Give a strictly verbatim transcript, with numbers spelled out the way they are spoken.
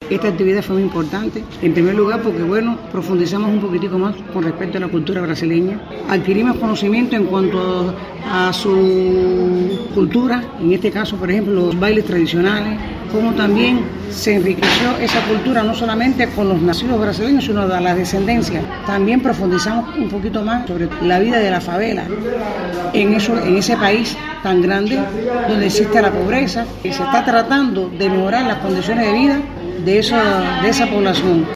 Esta actividad fue muy importante, en primer lugar porque, bueno, profundizamos un poquitico más con respecto a la cultura brasileña, adquirimos conocimiento en cuanto a su cultura, en este caso, por ejemplo, los bailes tradicionales, como también se enriqueció esa cultura no solamente con los nacidos brasileños, sino de la descendencia. También profundizamos un poquito más sobre la vida de la favela en, eso, en ese país tan grande donde existe la pobreza, y se está tratando de mejorar las condiciones de vida de esa, de esa población.